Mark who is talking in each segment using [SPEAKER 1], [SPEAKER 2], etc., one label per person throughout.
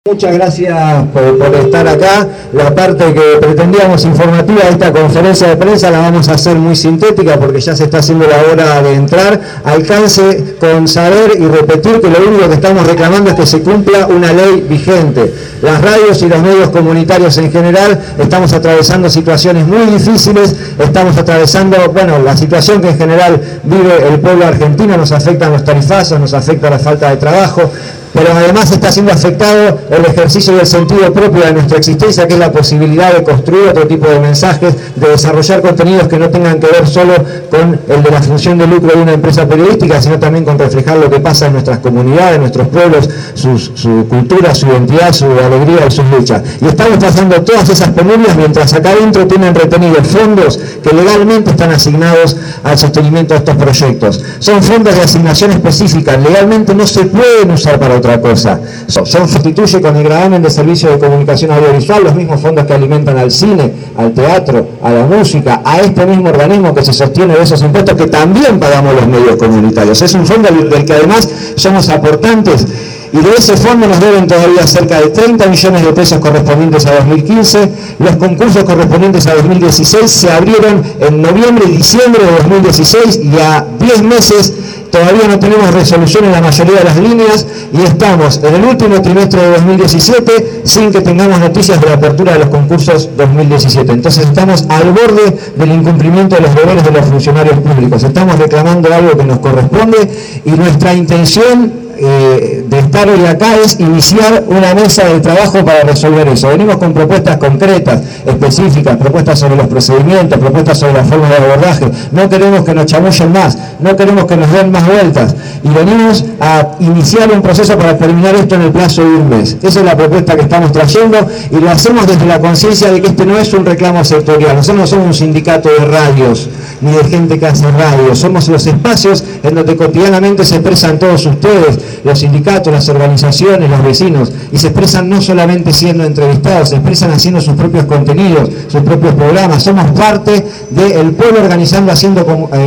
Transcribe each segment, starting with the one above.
[SPEAKER 1] Muchas gracias por estar acá. La parte que pretendíamos informativa de esta conferencia de prensa la vamos a hacer muy sintética porque ya se está haciendo la hora de entrar. Alcance con saber y repetir que lo único que estamos reclamando es que se cumpla una ley vigente. Las radios y los medios comunitarios en general estamos atravesando situaciones muy difíciles, estamos atravesando, la situación que en general vive el pueblo argentino, nos afectan los tarifazos, nos afecta la falta de trabajo, pero además está siendo afectado el ejercicio del sentido propio de nuestra existencia, que es la posibilidad de construir otro tipo de mensajes, de desarrollar contenidos que no tengan que ver solo con el de la función de lucro de una empresa periodística, sino también con reflejar lo que pasa en nuestras comunidades, en nuestros pueblos, su cultura, su identidad, su alegría y sus luchas. Y estamos pasando todas esas penurias mientras acá adentro tienen retenidos fondos que legalmente están asignados al sostenimiento de estos proyectos. Son fondos de asignación específica, legalmente no se pueden usar para otra cosa. Sustituye con el gravamen de servicio de comunicación audiovisual los mismos fondos que alimentan al cine, al teatro, a la música, a este mismo organismo que se sostiene de esos impuestos que también pagamos los medios comunitarios. Es un fondo del que además somos aportantes. Y de ese fondo nos deben todavía cerca de 30 millones de pesos correspondientes a 2015. Los concursos correspondientes a 2016 se abrieron en noviembre y diciembre de 2016 y a 10 meses todavía no tenemos resolución en la mayoría de las líneas y estamos en el último trimestre de 2017 sin que tengamos noticias de la apertura de los concursos 2017. Entonces estamos al borde del incumplimiento de los deberes de los funcionarios públicos. Estamos reclamando algo que nos corresponde y nuestra intención de estar hoy acá es iniciar una mesa de trabajo para resolver eso. Venimos con propuestas concretas, específicas, propuestas sobre los procedimientos, propuestas sobre las formas de abordaje. No queremos que nos chamullen más, no queremos que nos den más vueltas y venimos a iniciar un proceso para terminar esto en el plazo de un mes. Esa es la propuesta que estamos trayendo y lo hacemos desde la conciencia de que este no es un reclamo sectorial. Nosotros no somos un sindicato de radios ni de gente que hace radio, somos los espacios en donde cotidianamente se expresan todos ustedes, los sindicatos, las organizaciones, los vecinos, y se expresan no solamente siendo entrevistados, se expresan haciendo sus propios contenidos, sus propios programas. Somos parte del pueblo organizado haciendo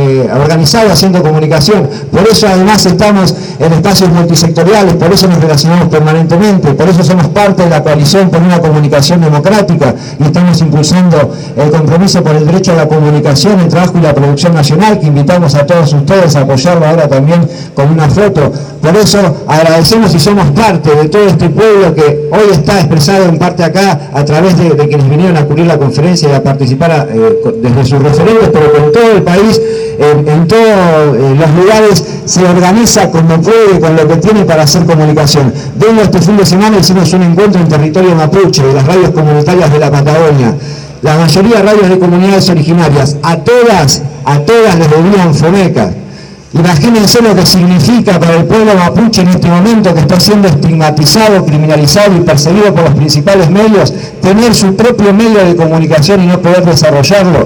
[SPEAKER 1] comunicación. Por eso además estamos en espacios multisectoriales, por eso nos relacionamos permanentemente, por eso somos parte de la coalición por una comunicación democrática y estamos impulsando el compromiso por el derecho a la comunicación, el trabajo y la producción nacional, que invitamos a todos ustedes a apoyarlo ahora también con una foto. Por eso agradecemos y somos parte de todo este pueblo que hoy está expresado en parte acá a través de quienes vinieron a cubrir la conferencia y a participar desde sus referentes, pero con todo el país, en todos los lugares se organiza como puede, con lo que tiene para hacer comunicación. Este fin de semana hicimos un encuentro en territorio mapuche de las radios comunitarias de la Patagonia. La mayoría de radios de comunidades originarias, a todas les debían FOMECA. Imagínense lo que significa para el pueblo mapuche en este momento, que está siendo estigmatizado, criminalizado y perseguido por los principales medios, tener su propio medio de comunicación y no poder desarrollarlo.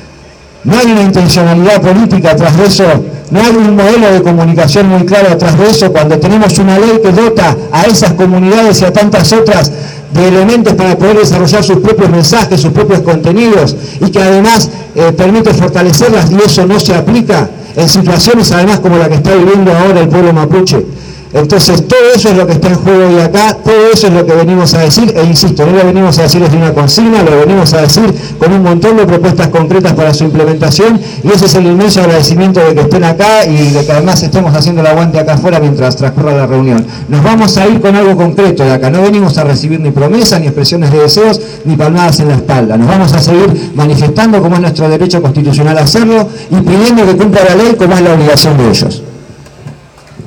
[SPEAKER 1] No hay una intencionalidad política atrás de eso, no hay un modelo de comunicación muy claro atrás de eso, cuando tenemos una ley que dota a esas comunidades y a tantas otras de elementos para poder desarrollar sus propios mensajes, sus propios contenidos y que además permite fortalecerlas, y eso no se aplica en situaciones además como la que está viviendo ahora el pueblo mapuche. Entonces todo eso es lo que está en juego hoy acá, todo eso es lo que venimos a decir, e insisto, no lo venimos a decir desde una consigna, lo venimos a decir con un montón de propuestas concretas para su implementación, y ese es el inmenso agradecimiento de que estén acá y de que además estemos haciendo el aguante acá afuera mientras transcurra la reunión. Nos vamos a ir con algo concreto de acá, no venimos a recibir ni promesas, ni expresiones de deseos, ni palmadas en la espalda. Nos vamos a seguir manifestando como es nuestro derecho constitucional a hacerlo y pidiendo que cumpla la ley como es la obligación de ellos.